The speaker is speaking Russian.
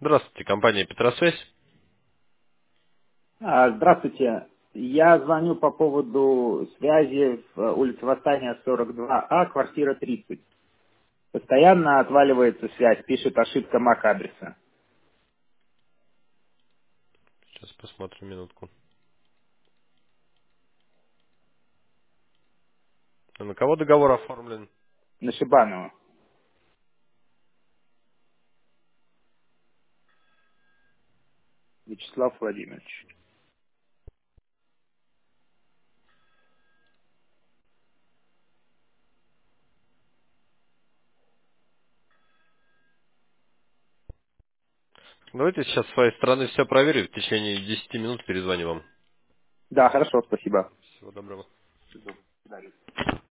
Здравствуйте, компания Петросвязь. Здравствуйте. Я звоню по поводу связи в улице Восстания 42А, квартира 30. Постоянно отваливается связь, пишет ошибка MAC-адреса. Сейчас посмотрим минутку. А на кого договор оформлен? На Шибанова. Вячеслав Владимирович. Давайте сейчас с своей стороны все проверю. В течение 10 минут перезвоню вам. Да, хорошо, спасибо. Всего доброго.